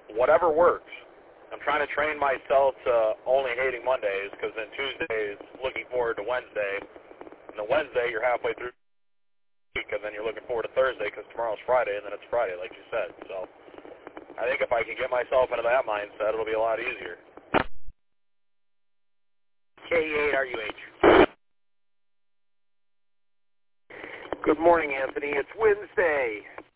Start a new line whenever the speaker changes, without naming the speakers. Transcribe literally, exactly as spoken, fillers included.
whatever works. I'm trying to train myself to only hating Mondays, because then Tuesday is looking forward to Wednesday, and then Wednesday you're halfway through the week, and then you're looking forward to Thursday because tomorrow's Friday, and then it's Friday, like you said. So I think if I can get myself into that mindset, it'll be a lot easier. K eight R U H.
Good morning, Anthony. It's Wednesday,